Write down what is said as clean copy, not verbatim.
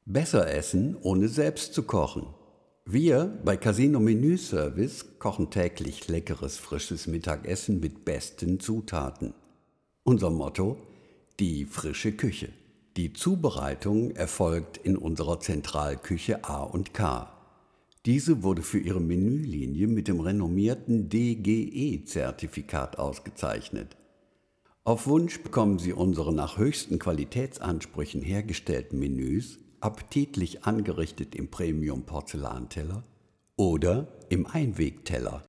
Besser essen, ohne selbst zu kochen. Wir bei Casino Menü Service kochen täglich leckeres, frisches Mittagessen mit besten Zutaten. Unser Motto: die frische Küche. Die Zubereitung erfolgt in unserer Zentralküche A und K. Diese wurde für ihre Menülinie mit dem renommierten DGE-Zertifikat ausgezeichnet. Auf Wunsch bekommen Sie unsere nach höchsten Qualitätsansprüchen hergestellten Menüs appetitlich angerichtet im Premium-Porzellanteller oder im Einwegteller.